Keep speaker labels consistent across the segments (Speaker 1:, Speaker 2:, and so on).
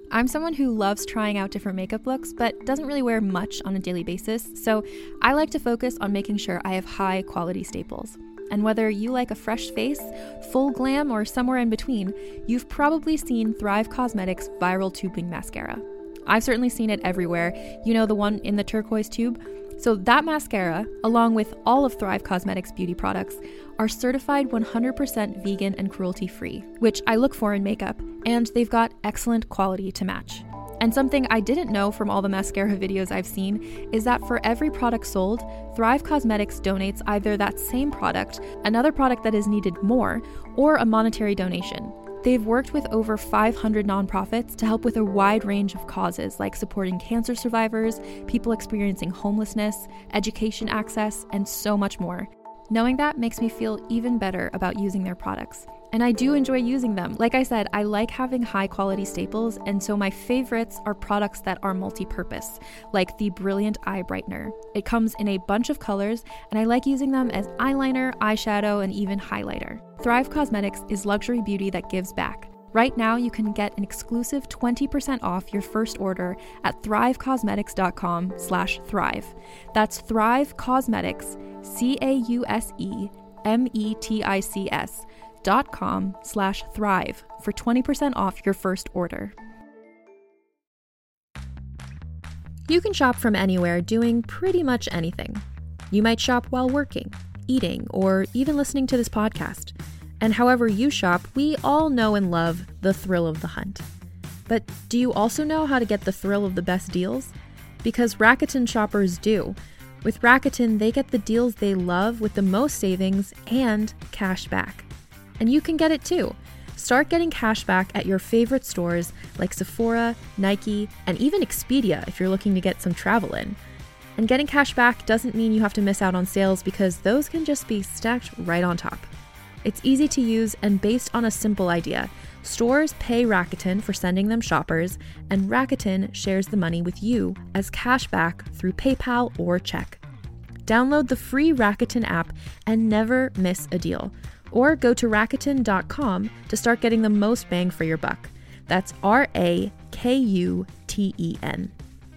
Speaker 1: I'm someone who loves trying out different makeup looks, but doesn't really wear much on a daily basis, so I like to focus on making sure I have high quality staples. And whether you like a fresh face, full glam, or somewhere in between, you've probably seen Thrive Causemetics Viral Tubing Mascara. I've certainly seen it everywhere. You know, the one in the turquoise tube? So that mascara, along with all of Thrive Causemetics beauty products, are certified 100% vegan and cruelty-free, which I look for in makeup, and they've got excellent quality to match. And something I didn't know from all the mascara videos I've seen is that for every product sold, Thrive Causemetics donates either that same product, another product that is needed more, or a monetary donation. They've worked with over 500 nonprofits to help with a wide range of causes like supporting cancer survivors, people experiencing homelessness, education access, and so much more. Knowing that makes me feel even better about using their products. And I do enjoy using them. Like I said, I like having high quality staples, and so my favorites are products that are multi-purpose, like the Brilliant Eye Brightener. It comes in a bunch of colors, and I like using them as eyeliner, eyeshadow, and even highlighter. Thrive Causemetics is luxury beauty that gives back. Right now, you can get an exclusive 20% off your first order at thrivecausemetics.com/thrive. That's Thrive Causemetics, CAUSEMETICS.com/thrive for 20% off your first order. You can shop from anywhere doing pretty much anything. You might shop while working, eating, or even listening to this podcast. And however you shop, we all know and love the thrill of the hunt. But do you also know how to get the thrill of the best deals? Because Rakuten shoppers do. With Rakuten, they get the deals they love with the most savings and cash back. And you can get it too. Start getting cash back at your favorite stores like Sephora, Nike, and even Expedia if you're looking to get some travel in. And getting cash back doesn't mean you have to miss out on sales, because those can just be stacked right on top. It's easy to use and based on a simple idea. Stores pay Rakuten for sending them shoppers, and Rakuten shares the money with you as cash back through PayPal or check. Download the free Rakuten app and never miss a deal. Or go to Rakuten.com to start getting the most bang for your buck. That's RAKUTEN.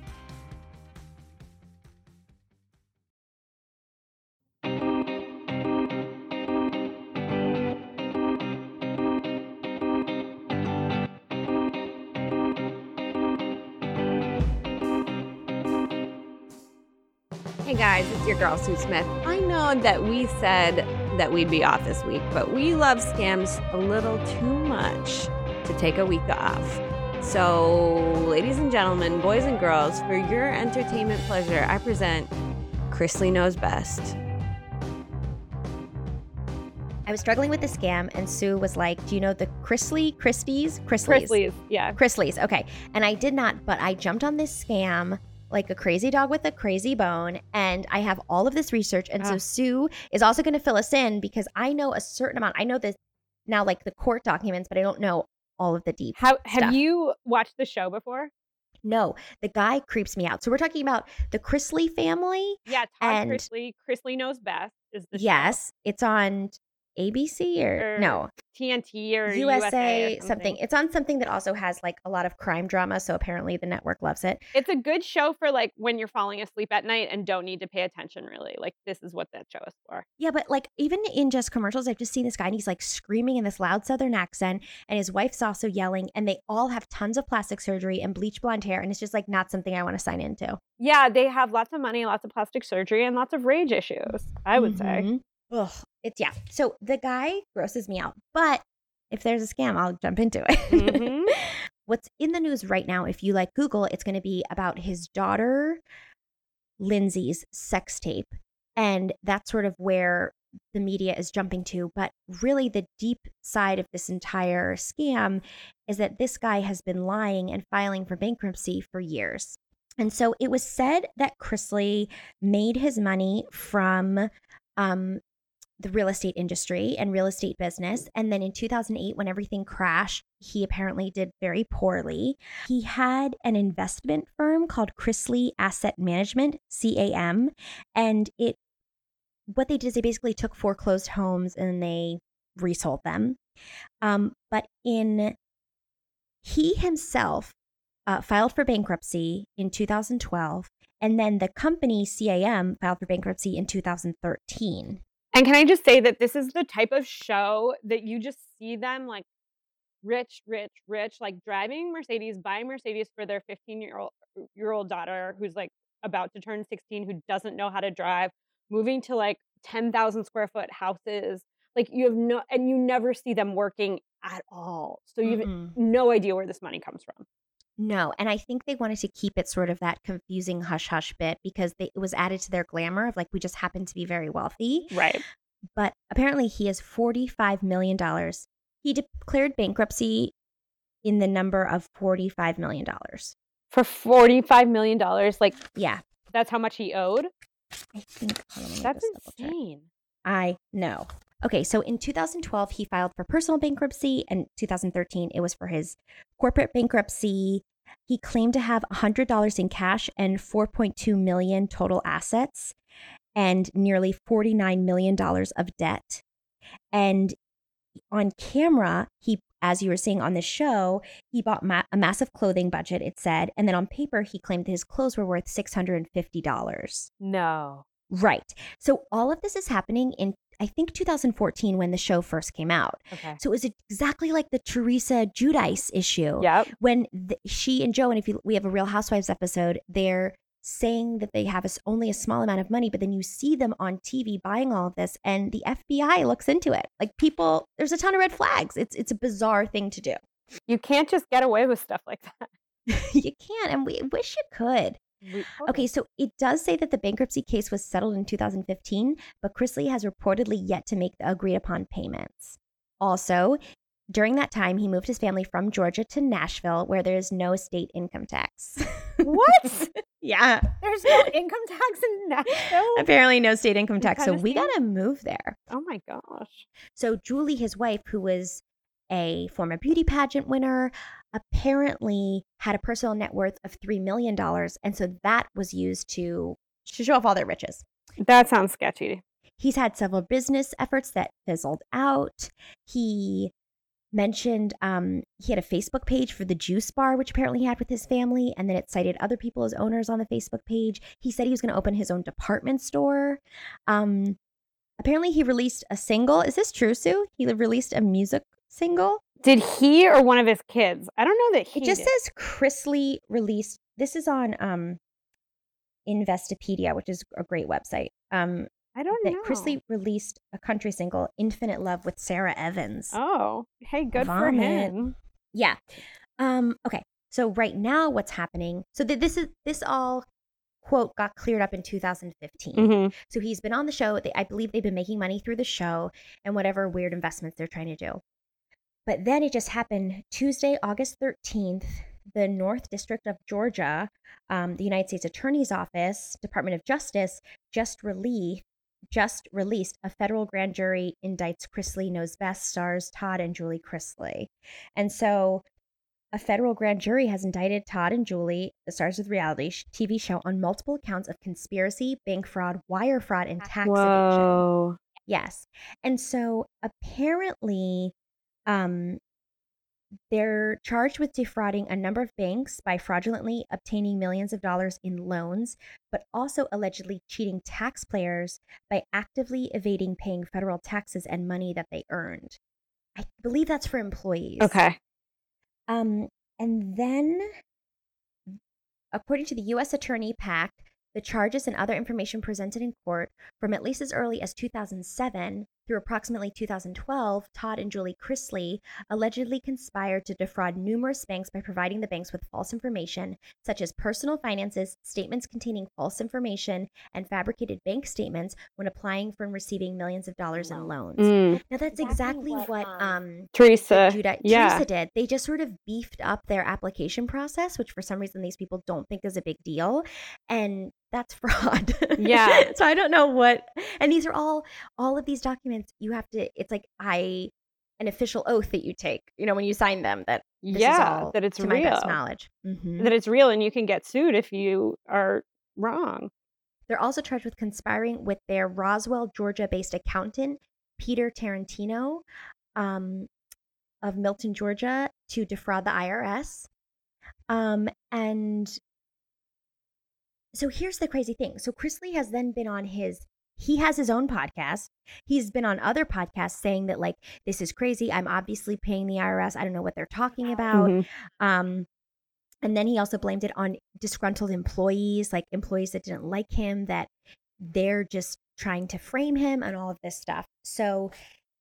Speaker 2: Hey guys, it's your girl Sue Smith. I know that we said that we'd be off this week, but we love scams a little too much to take a week off. So, ladies and gentlemen, boys and girls, for your entertainment pleasure, I present Chrisley Knows Best.
Speaker 3: I was struggling with the scam, and Sue was like, do you know the Chrisleys?
Speaker 2: Yeah.
Speaker 3: Chrisleys, okay. And I did not, but I jumped on this scam like a crazy dog with a crazy bone, and I have all of this research, and so Sue is also going to fill us in, because I know a certain amount. I know this now, like the court documents, but I don't know all of the deep
Speaker 2: Have
Speaker 3: stuff.
Speaker 2: you watched the show before?
Speaker 3: No, the guy creeps me out. So we're talking about the Chrisley family.
Speaker 2: Yeah, Todd Chrisley. Chrisley Knows Best is the show.
Speaker 3: Yes, it's on ABC or no.
Speaker 2: TNT or
Speaker 3: USA
Speaker 2: or
Speaker 3: something. It's on something that also has like a lot of crime drama, so apparently the network loves it.
Speaker 2: It's a good show for like when you're falling asleep at night and don't need to pay attention really. Like this is what that show is for.
Speaker 3: Yeah, but like even in just commercials, I've just seen this guy and he's like screaming in this loud Southern accent, and his wife's also yelling, and they all have tons of plastic surgery and bleach blonde hair, and it's just like not something I want to sign into.
Speaker 2: Yeah, they have lots of money, lots of plastic surgery, and lots of rage issues, I would say.
Speaker 3: Ugh, yeah. So the guy grosses me out, but if there's a scam, I'll jump into it.
Speaker 2: Mm-hmm.
Speaker 3: What's in the news right now, if you like Google, it's going to be about his daughter, Lindsay's sex tape. And that's sort of where the media is jumping to. But really the deep side of this entire scam is that this guy has been lying and filing for bankruptcy for years. And so it was said that Chrisley made his money from the real estate industry and real estate business. And then in 2008, when everything crashed, he apparently did very poorly. He had an investment firm called Chrisley Asset Management, CAM. And what they did is they basically took foreclosed homes and they resold them. But he himself filed for bankruptcy in 2012, and then the company CAM filed for bankruptcy in 2013.
Speaker 4: And can I just say that this is the type of show that you just see them like rich, like driving Mercedes, buying Mercedes for their 15-year-old daughter who's like about to turn 16, who doesn't know how to drive, moving to like 10,000 square foot houses. Like you never see them working at all. So you have no idea where this money comes from.
Speaker 3: No, and I think they wanted to keep it sort of that confusing hush-hush bit because it was added to their glamour of like, we just happen to be very wealthy.
Speaker 4: Right.
Speaker 3: But apparently he has $45 million. He declared bankruptcy in the number of $45 million.
Speaker 4: For $45 million? Like,
Speaker 3: yeah.
Speaker 4: That's how much he owed?
Speaker 3: I think.
Speaker 4: That's insane.
Speaker 3: I know. Okay, so in 2012, he filed for personal bankruptcy, and 2013, it was for his corporate bankruptcy. He claimed to have $100 in cash and $4.2 million total assets and nearly $49 million of debt. And on camera, he, as you were seeing on the show, he bought a massive clothing budget, it said, and then on paper, he claimed that his clothes were worth $650.
Speaker 4: No.
Speaker 3: Right. So all of this is happening in, I think, 2014 when the show first came out.
Speaker 4: Okay.
Speaker 3: So it was exactly like the Teresa Giudice issue.
Speaker 4: Yep.
Speaker 3: When she and Joe, and we have a Real Housewives episode, they're saying that they have only a small amount of money, but then you see them on TV buying all of this, and the FBI looks into it. Like there's a ton of red flags. It's a bizarre thing to do.
Speaker 4: You can't just get away with stuff like that.
Speaker 3: You can't, and we wish you could. Okay, so it does say that the bankruptcy case was settled in 2015, but Chrisley has reportedly yet to make the agreed upon payments. Also, during that time, he moved his family from Georgia to Nashville, where there is no state income tax.
Speaker 4: What?
Speaker 3: Yeah.
Speaker 4: There's no income tax in Nashville?
Speaker 3: Apparently no state income tax, so we gotta move there.
Speaker 4: Oh my gosh.
Speaker 3: So Julie, his wife, who was a former beauty pageant winner, apparently had a personal net worth of $3 million. And so that was used to show off all their riches.
Speaker 4: That sounds sketchy.
Speaker 3: He's had several business efforts that fizzled out. He mentioned he had a Facebook page for the juice bar, which apparently he had with his family. And then it cited other people as owners on the Facebook page. He said he was going to open his own department store. Apparently he released a single. Is this true, Sue? He released a music single.
Speaker 4: Did he or one of his kids? I don't know that he
Speaker 3: It just says Chrisley released. This is on Investopedia, which is a great website.
Speaker 4: I don't know.
Speaker 3: Chrisley released a country single, Infinite Love, with Sarah Evans.
Speaker 4: Oh, hey, good for him.
Speaker 3: Yeah. Okay. So right now what's happening, so this all, quote, got cleared up in 2015.
Speaker 4: Mm-hmm.
Speaker 3: So he's been on the show. I believe they've been making money through the show and whatever weird investments they're trying to do. But then it just happened Tuesday, August 13th, the North District of Georgia, the United States Attorney's Office, Department of Justice, just released a federal grand jury indicts Chrisley Knows Best stars Todd and Julie Chrisley. And so a federal grand jury has indicted Todd and Julie, the stars of the reality TV show, on multiple counts of conspiracy, bank fraud, wire fraud, and tax evasion. Yes. And so apparently they're charged with defrauding a number of banks by fraudulently obtaining millions of dollars in loans, but also allegedly cheating taxpayers by actively evading paying federal taxes and money that they earned. I believe that's for employees.
Speaker 4: Okay.
Speaker 3: And then, according to the U.S. Attorney PAC, the charges and other information presented in court from at least as early as 2007 through approximately 2012, Todd and Julie Chrisley allegedly conspired to defraud numerous banks by providing the banks with false information, such as personal finances, statements containing false information, and fabricated bank statements when applying for and receiving millions of dollars in loans. Now, that's exactly what
Speaker 4: Teresa
Speaker 3: did. They just sort of beefed up their application process, which for some reason these people don't think is a big deal. And that's fraud.
Speaker 4: Yeah.
Speaker 3: So I don't know what, and these are all of these documents you have to, it's like an official oath that you take, when you sign them, that this is all
Speaker 4: that it's
Speaker 3: to
Speaker 4: real.
Speaker 3: my best knowledge. Mm-hmm.
Speaker 4: That it's real and you can get sued if you are wrong.
Speaker 3: They're also charged with conspiring with their Roswell, Georgia-based accountant, Peter Tarantino, of Milton, Georgia, to defraud the IRS. And so here's the crazy thing. So Chris Lee has then been on he has his own podcast. He's been on other podcasts saying that like, this is crazy. I'm obviously paying the IRS. I don't know what they're talking about.
Speaker 4: Mhm.
Speaker 3: And then he also blamed it on disgruntled employees, like employees that didn't like him, that they're just trying to frame him and all of this stuff. So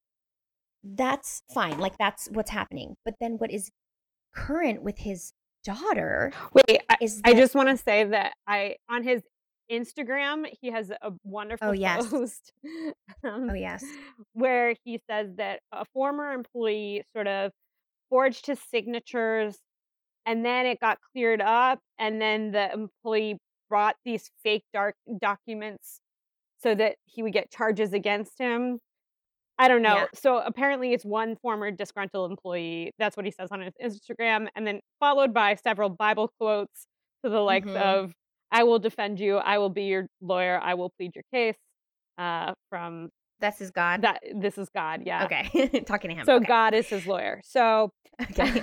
Speaker 3: that's fine. Like that's what's happening. But then what is current with his daughter
Speaker 4: Wait,
Speaker 3: is
Speaker 4: I
Speaker 3: that,
Speaker 4: just want to say that on his Instagram, he has a wonderful
Speaker 3: Oh, yes.
Speaker 4: post
Speaker 3: oh yes.
Speaker 4: where he says that a former employee sort of forged his signatures and then it got cleared up and then the employee brought these fake documents so that he would get charges against him. I don't know.
Speaker 3: Yeah.
Speaker 4: So apparently it's one former disgruntled employee. That's what he says on his Instagram. And then followed by several Bible quotes to the likes
Speaker 3: Mhm.
Speaker 4: of, I will defend you. I will be your lawyer. I will plead your case. From
Speaker 3: That's his God.
Speaker 4: that, this is God. Yeah.
Speaker 3: Okay. Talking to him.
Speaker 4: So
Speaker 3: okay.
Speaker 4: God is his lawyer. So
Speaker 3: Okay.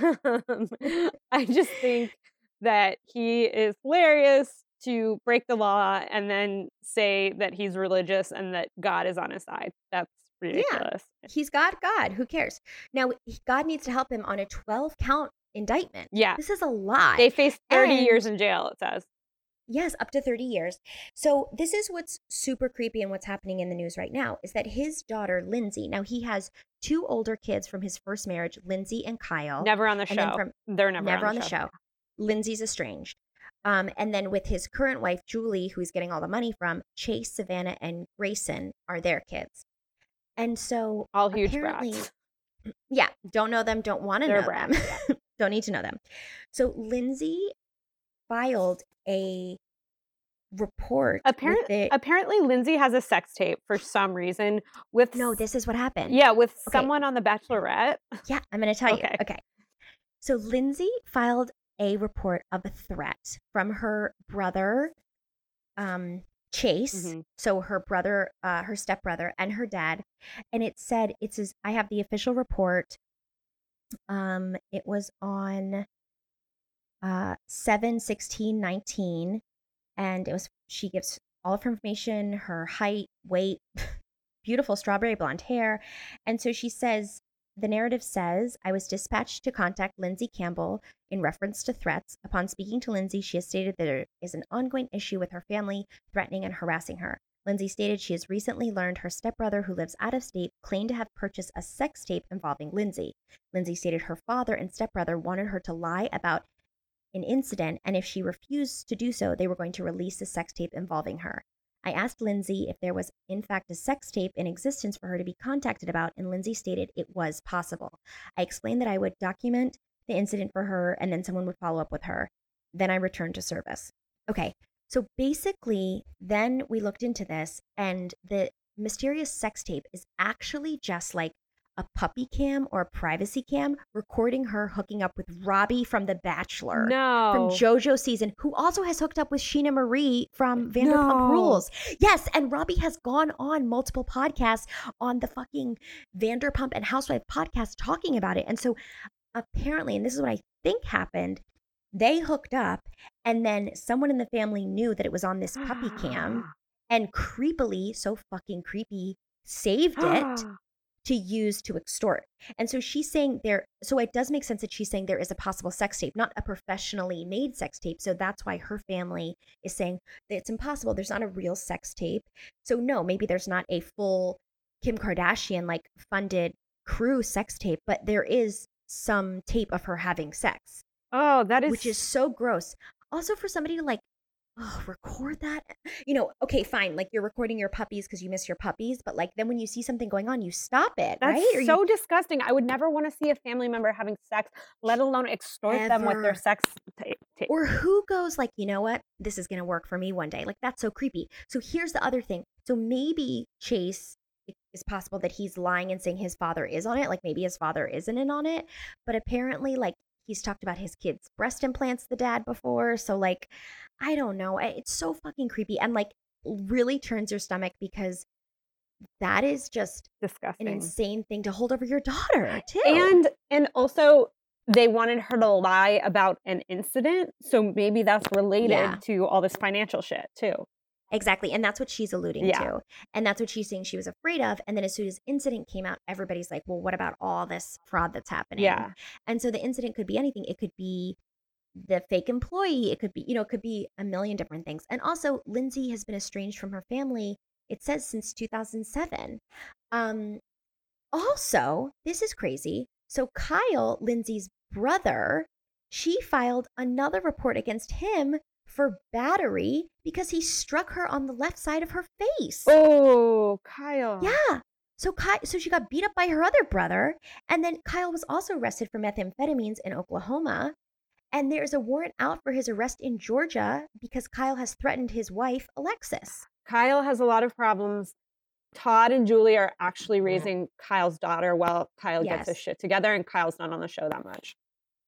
Speaker 4: I just think that he is hilarious to break the law and then say that he's religious and that God is on his side. That's ridiculous.
Speaker 3: He's God. Who cares? Now, God needs to help him on a 12-count indictment.
Speaker 4: Yeah.
Speaker 3: This is a lot.
Speaker 4: They face 30
Speaker 3: And-
Speaker 4: years in jail, it says.
Speaker 3: Yes, up to 30 years. So this is what's super creepy and what's happening in the news right now is that his daughter, Lindsay, now he has 2 older kids from his first marriage, Lindsay and Kyle.
Speaker 4: Never on the
Speaker 3: And then
Speaker 4: show.
Speaker 3: from-
Speaker 4: They're never
Speaker 3: Never
Speaker 4: on
Speaker 3: on the show. Lindsay's estranged. And then with his current wife, Julie, who he's getting all the money from, Chase, Savannah, and Grayson are their kids. And so
Speaker 4: All huge
Speaker 3: apparently,
Speaker 4: brats.
Speaker 3: yeah, don't know them, don't want to
Speaker 4: They're
Speaker 3: know them,
Speaker 4: brats,
Speaker 3: don't need to know them. So Lindsay filed a report.
Speaker 4: Apparently, Lindsay has a sex tape for some reason with
Speaker 3: No, this is what happened.
Speaker 4: yeah, with
Speaker 3: Okay.
Speaker 4: someone on The Bachelorette.
Speaker 3: Yeah, I'm going to tell
Speaker 4: Okay.
Speaker 3: you. Okay. So Lindsay filed a report of a threat from her brother, Chase.
Speaker 4: Mhm.
Speaker 3: So her brother, her stepbrother, and her dad. And it said, I have the official report. It was on 7/16/19, and she gives all of her information, her height, weight, beautiful strawberry blonde hair. And so she says, the narrative says, I was dispatched to contact Lindsay Campbell in reference to threats. Upon speaking to Lindsay, she has stated that there is an ongoing issue with her family threatening and harassing her. Lindsay stated she has recently learned her stepbrother, who lives out of state, claimed to have purchased a sex tape involving Lindsay. Lindsay stated her father and stepbrother wanted her to lie about an incident, and if she refused to do so, they were going to release the sex tape involving her. I asked Lindsay if there was, in fact, a sex tape in existence for her to be contacted about, and Lindsay stated it was possible. I explained that I would document the incident for her, and then someone would follow up with her. Then I returned to service. Okay, so basically, then we looked into this, and the mysterious sex tape is actually just like a puppy cam or a privacy cam recording her hooking up with Robbie from The Bachelor.
Speaker 4: No.
Speaker 3: From JoJo season, who also has hooked up with Sheena Marie from Vanderpump
Speaker 4: No.
Speaker 3: Rules. Yes, and Robbie has gone on multiple podcasts on the fucking Vanderpump and Housewife podcast talking about it. And so apparently, and this is what I think happened, they hooked up and then someone in the family knew that it was on this puppy cam and creepily, so fucking creepy, saved it to use to extort. And so she's saying so it does make sense that she's saying there is a possible sex tape, not a professionally made sex tape. So that's why her family is saying that it's impossible. There's not a real sex tape. So no, maybe there's not a full Kim Kardashian like funded crew sex tape, but there is some tape of her having sex.
Speaker 4: Oh, that is
Speaker 3: Which is so gross. Also for somebody to like, record that, okay, fine. Like you're recording your puppies because you miss your puppies, but like then when you see something going on, you stop it,
Speaker 4: that's
Speaker 3: right?
Speaker 4: so disgusting. I would never want to see a family member having sex, let alone extort them with their
Speaker 3: Ever.
Speaker 4: sex tape.
Speaker 3: Or who goes like, you know what? This is going to work for me one day. Like that's so creepy. So here's the other thing. So maybe Chase, it's possible that he's lying and saying his father is on it. Like maybe his father isn't in on it, but apparently like he's talked about his kids' breast implants, the dad, before. So like, I don't know. It's so fucking creepy and like really turns your stomach because that is just
Speaker 4: Disgusting.
Speaker 3: an insane thing to hold over your daughter too.
Speaker 4: And also they wanted her to lie about an incident. So maybe that's related to all this financial shit too.
Speaker 3: Exactly. And that's what she's alluding
Speaker 4: Yeah.
Speaker 3: to. And that's what she's saying she was afraid of. And then as soon as incident came out, everybody's like, well, what about all this fraud that's happening?
Speaker 4: Yeah.
Speaker 3: And so the incident could be anything. It could be the fake employee. It could be, it could be a million different things. And also, Lindsay has been estranged from her family, it says, since 2007. Also, this is crazy. So Kyle, Lindsay's brother, she filed another report against him for battery because he struck her on the left side of her face.
Speaker 4: Oh, Kyle.
Speaker 3: Yeah. So she got beat up by her other brother. And then Kyle was also arrested for methamphetamines in Oklahoma. And there's a warrant out for his arrest in Georgia because Kyle has threatened his wife, Alexis.
Speaker 4: Kyle has a lot of problems. Todd and Julie are actually raising Kyle's daughter while Kyle gets his shit together, and Kyle's not on the show that much.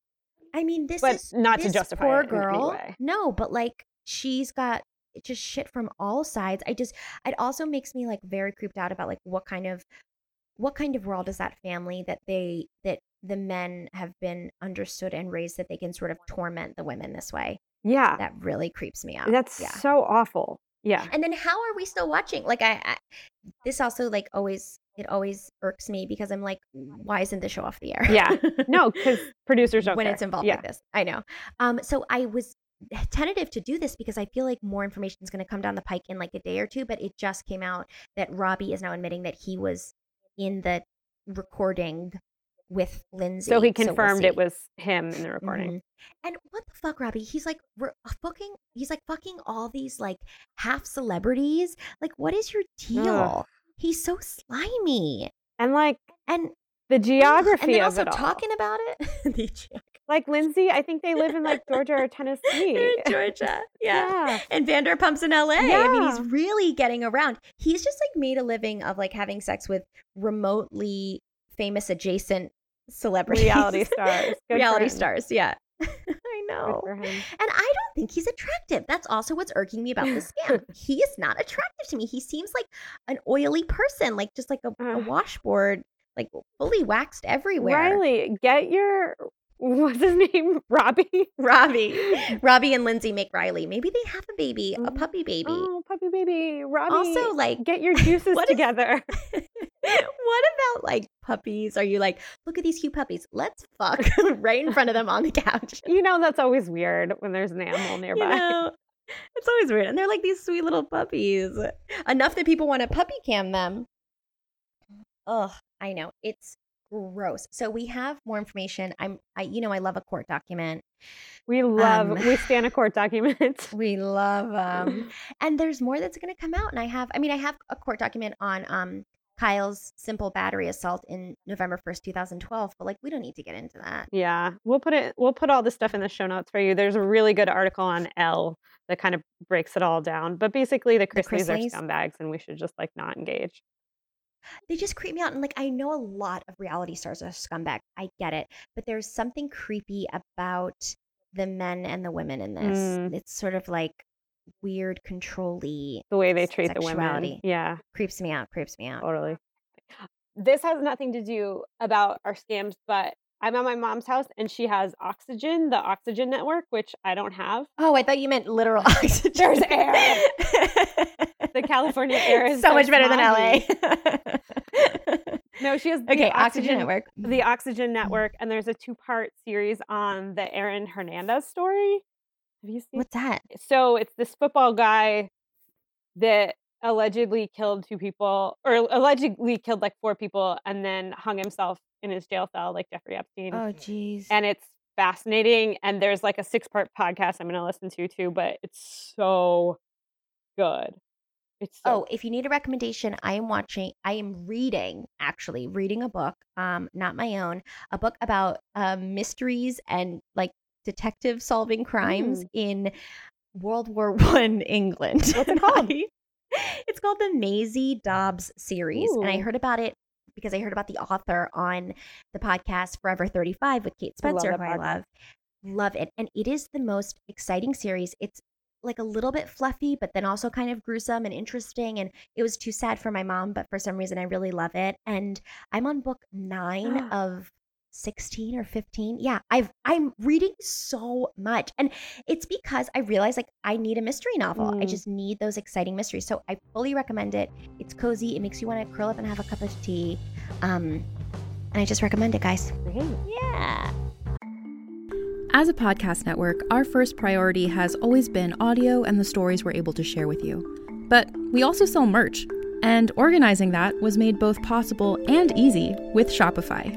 Speaker 3: I mean, this
Speaker 4: but
Speaker 3: is
Speaker 4: not to justify
Speaker 3: poor
Speaker 4: it
Speaker 3: girl.
Speaker 4: in any way.
Speaker 3: No, but like she's got just shit from all sides. It also makes me like very creeped out about like what kind of world is that family that the men have been understood and raised that they can sort of torment the women this way.
Speaker 4: Yeah.
Speaker 3: That really creeps me out.
Speaker 4: That's so awful. Yeah.
Speaker 3: And then how are we still watching? Like this also like always irks me because I'm like, why isn't the show off the air?
Speaker 4: Yeah. No, because producers don't
Speaker 3: when
Speaker 4: care.
Speaker 3: It's involved like this. I know. So I was tentative to do this because I feel like more information is going to come down the pike in like a day or two, but it just came out that Robbie is now admitting that he was in the recording with Lindsay.
Speaker 4: So he confirmed it was him in the recording.
Speaker 3: Mm-hmm. And what the fuck, Robbie? He's like fucking all these like half celebrities. Like, what is your deal?
Speaker 4: Ugh.
Speaker 3: He's so slimy.
Speaker 4: And like,
Speaker 3: and
Speaker 4: the geography
Speaker 3: and then
Speaker 4: of
Speaker 3: also
Speaker 4: it all.
Speaker 3: talking about it.
Speaker 4: Like Lindsay, I think they live in like Georgia or Tennessee.
Speaker 3: Georgia, yeah. And Vanderpump's in LA.
Speaker 4: Yeah.
Speaker 3: I mean, he's really getting around. He's just like made a living of like having sex with remotely famous adjacent celebrities,
Speaker 4: reality
Speaker 3: stars. Yeah, I know.
Speaker 4: Good for him.
Speaker 3: And I don't think he's attractive. That's also what's irking me about this scam. He is not attractive to me. He seems like an oily person, like just like a washboard, like fully waxed everywhere.
Speaker 4: Riley, get your. What's his name? Robbie
Speaker 3: and Lindsay make Riley. Maybe they have a baby, a puppy baby.
Speaker 4: Oh, puppy baby. Robbie.
Speaker 3: Also, like,
Speaker 4: get your juices together.
Speaker 3: What about like puppies? Are you like, look at these cute puppies? Let's fuck right in front of them on the couch.
Speaker 4: That's always weird when there's an animal nearby.
Speaker 3: It's always weird. And they're like these sweet little puppies. Enough that people want to puppy cam them. Ugh, I know. It's gross. So we have more information. I love a court document.
Speaker 4: We stand a court document.
Speaker 3: We love and there's more that's going to come out. And I have a court document on Kyle's simple battery assault in November 1st, 2012, but like we don't need to get into that.
Speaker 4: Yeah. We'll put all this stuff in the show notes for you. There's a really good article on Elle that kind of breaks it all down. But basically the Chrisleys are scumbags and we should just like not engage.
Speaker 3: They just creep me out. And like, I know a lot of reality stars are scumbags. I get it. But there's something creepy about the men and the women in this. It's sort of like weird, control-y.
Speaker 4: The way they treat
Speaker 3: sexuality.
Speaker 4: The women. Yeah.
Speaker 3: Creeps me out.
Speaker 4: Totally. This has nothing to do about our scams, but I'm at my mom's house and she has Oxygen, the Oxygen network, which I don't have.
Speaker 3: Oh, I thought you meant literal oxygen.
Speaker 4: There's air. The California air is
Speaker 3: so much better than
Speaker 4: LA. No, she has the
Speaker 3: Oxygen Network.
Speaker 4: The Oxygen Network, and there's a 2-part series on the Aaron Hernandez story. Have you seen?
Speaker 3: What's that?
Speaker 4: So it's this football guy that allegedly killed 2 people, or allegedly killed like 4 people, and then hung himself in his jail cell like Jeffrey Epstein.
Speaker 3: Oh, geez.
Speaker 4: And it's fascinating. And there's like a 6-part podcast I'm going to listen to too, but it's so good.
Speaker 3: If you need a recommendation, I am reading a book, not my own, a book about mysteries and like detective solving crimes in World War I England.
Speaker 4: What's it called?
Speaker 3: It's called the Maisie Dobbs series. And I heard about it because I heard about the author on the podcast Forever 35 with Kate Spencer, who I love it. And it is the most exciting series. It's like a little bit fluffy, but then also kind of gruesome and interesting. And it was too sad for my mom, but for some reason I really love it. And I'm on book 9 of 16 or 15. Yeah, I'm reading so much. And it's because I realized like I need a mystery novel. I just need those exciting mysteries. So I fully recommend it. It's cozy. It makes you want to curl up and have a cup of tea. And I just recommend it, guys.
Speaker 2: Yeah.
Speaker 1: As a podcast network, our first priority has always been audio and the stories we're able to share with you. But we also sell merch, and organizing that was made both possible and easy with Shopify.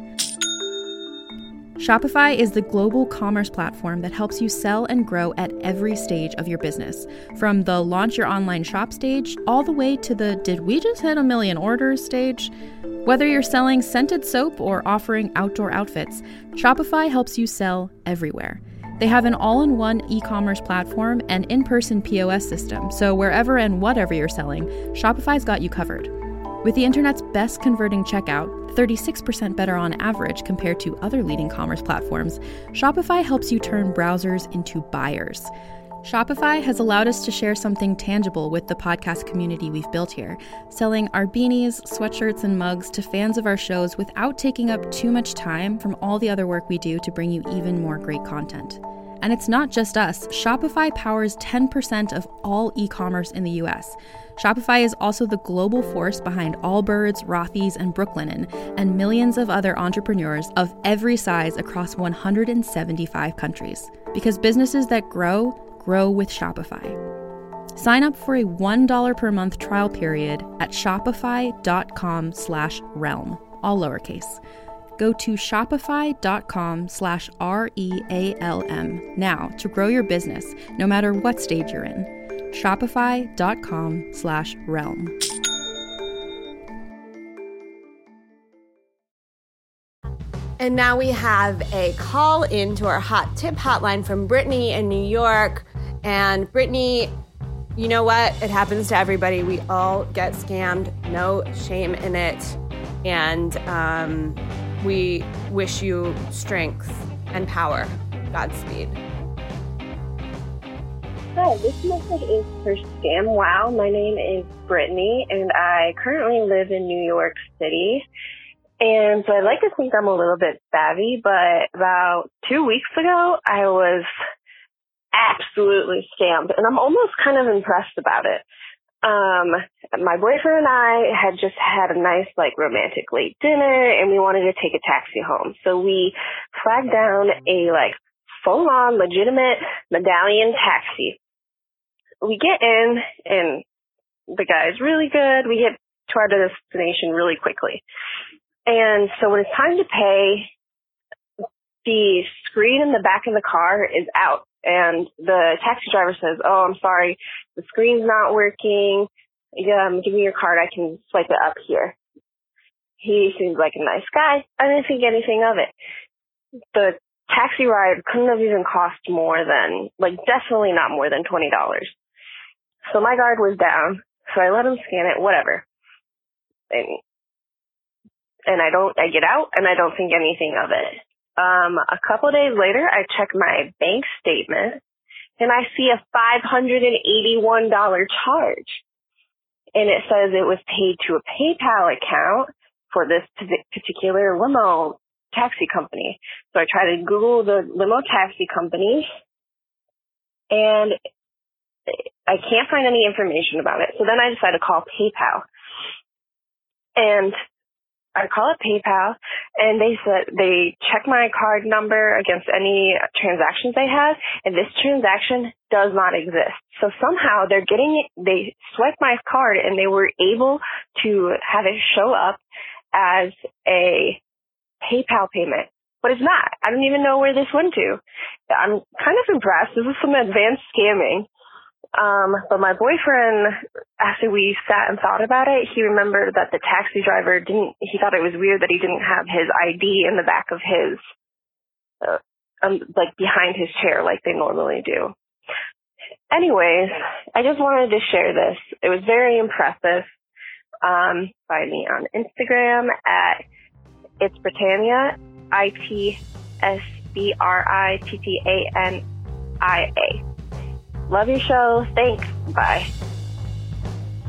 Speaker 1: Shopify is the global commerce platform that helps you sell and grow at every stage of your business, from the launch your online shop stage all the way to the did we just hit 1 million orders stage. Whether you're selling scented soap or offering outdoor outfits, Shopify helps you sell everywhere. They have an all-in-one e-commerce platform and in-person POS system, so wherever and whatever you're selling, Shopify's got you covered. With the internet's best converting checkout, 36% better on average compared to other leading commerce platforms, Shopify helps you turn browsers into buyers. Shopify has allowed us to share something tangible with the podcast community we've built here, selling our beanies, sweatshirts, and mugs to fans of our shows without taking up too much time from all the other work we do to bring you even more great content. And it's not just us. Shopify powers 10% of all e-commerce in the US. Shopify is also the global force behind Allbirds, Rothy's, and Brooklinen, and millions of other entrepreneurs of every size across 175 countries. Because businesses that grow with Shopify. Sign up for a $1 per month trial period at shopify.com/realm, all lowercase. Go to shopify.com/REALM now to grow your business, no matter what stage you're in. Shopify.com/realm.
Speaker 2: And now we have a call into our hot tip hotline from Brittany in New York. And Brittany, you know what? It happens to everybody. We all get scammed. No shame in it. And we wish you strength and power. Godspeed.
Speaker 5: Hi, this message is for Scam Wow. My name is Brittany, and I currently live in New York City. And so I'd like to think I'm a little bit savvy, but about 2 weeks ago, I was absolutely scammed, and I'm almost kind of impressed about it. My boyfriend and I had just had a nice, romantic late dinner, and we wanted to take a taxi home. So we flagged down a, full-on, legitimate medallion taxi. We get in, and the guy's really good. We get to our destination really quickly. And so when it's time to pay, the screen in the back of the car is out. And the taxi driver says, "Oh, I'm sorry, the screen's not working. Give me your card. I can swipe it up here." He seems like a nice guy. I didn't think anything of it. The taxi ride couldn't have even cost more than, definitely not more than $20. So my guard was down. So I let him scan it, whatever. And I get out and I don't think anything of it. A couple of days later, I check my bank statement and I see a $581 charge. And it says it was paid to a PayPal account for this particular limo taxi company. So I try to Google the limo taxi company and I can't find any information about it. So then I decide to call PayPal. And I call up PayPal, and they said they check my card number against any transactions they have, and this transaction does not exist. So somehow they swiped my card, and they were able to have it show up as a PayPal payment. But it's not. I don't even know where this went to. I'm kind of impressed. This is some advanced scamming. But my boyfriend, after we sat and thought about it, he remembered that the taxi driver he thought it was weird that he didn't have his ID in the back of his, behind his chair like they normally do. Anyways, I just wanted to share this. It was very impressive. Find me on Instagram at It's Britannia, ITSBRITTANIA. Love your show. Thanks. Bye.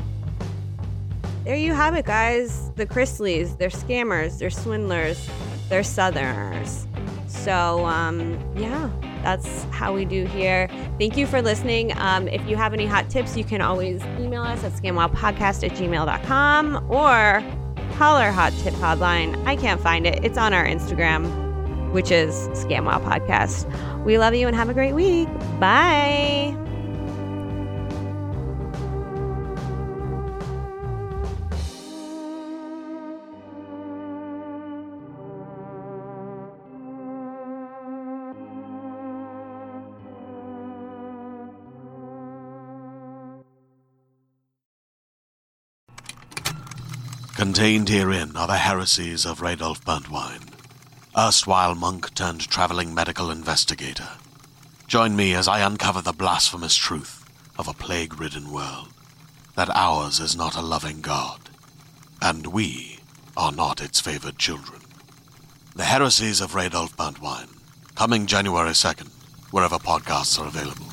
Speaker 2: There you have it, guys. The Chrisleys, they're scammers, they're swindlers. They're Southerners. So, yeah, that's how we do here. Thank you for listening. If you have any hot tips, you can always email us at scamwowpodcast@gmail.com or call our hot tip hotline. I can't find it. It's on our Instagram, which is ScamWow Podcast. We love you and have a great week. Bye.
Speaker 6: Contained herein are the heresies of Radolf Burntwine, erstwhile monk turned traveling medical investigator. Join me as I uncover the blasphemous truth of a plague-ridden world, that ours is not a loving God, and we are not its favored children. The heresies of Radolf Burntwine, coming January 2nd, wherever podcasts are available.